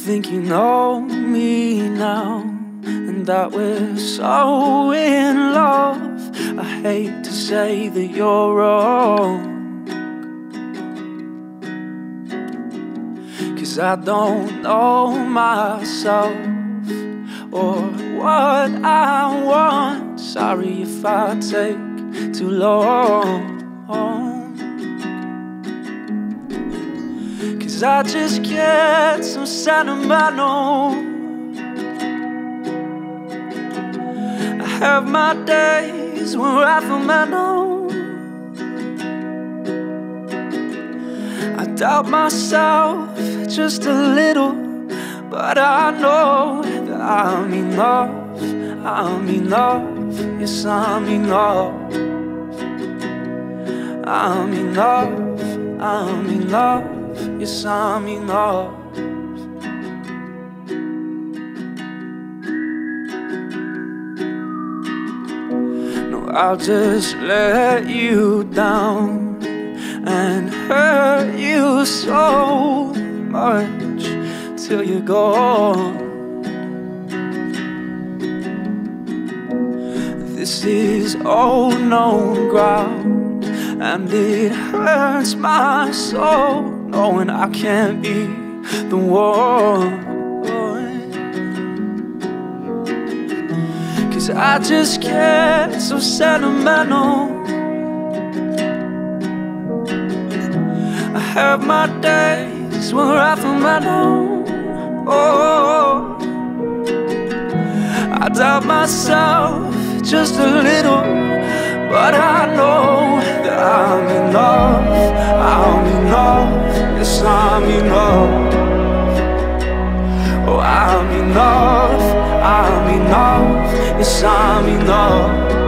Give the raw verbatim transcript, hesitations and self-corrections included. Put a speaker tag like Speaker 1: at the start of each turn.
Speaker 1: think you know me now, and that we're so in love. I hate to say that you're wrong, 'cause I don't know myself or what I want. Sorry if I take too long, 'cause I just get so sentimental. I have my days where I feel mental. I doubt myself just a little, but I know that I'm enough. I'm enough, yes I'm enough. I'm enough, I'm enough, yes I'm enough. No, I'll just let you down and hurt you so much till you're gone. This is old known ground, and it hurts my soul knowing I can't be the one. 'Cause I just get so sentimental. I have my days where I feel mental. Oh, I doubt myself just a little, but I know that I'm enough. I'm enough, yes I'm enough. Oh, I'm enough, I'm enough, yes I'm enough.